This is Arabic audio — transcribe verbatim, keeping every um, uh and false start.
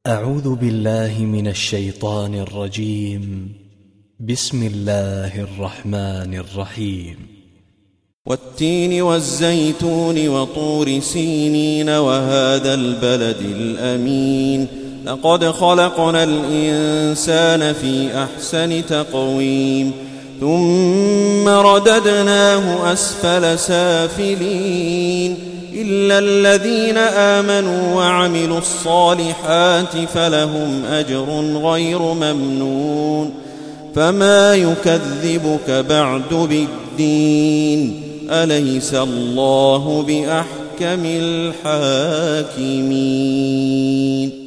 أعوذ بالله من الشيطان الرجيم. بسم الله الرحمن الرحيم. والتين والزيتون وطور سينين وهذا البلد الأمين لقد خلقنا الإنسان في أحسن تقويم ثم رددناه أسفل سافلين إلا الذين آمنوا وعملوا الصالحات فلهم أجر غير ممنون فما يكذبك بعد بالدين أليس الله بأحكم الحاكمين.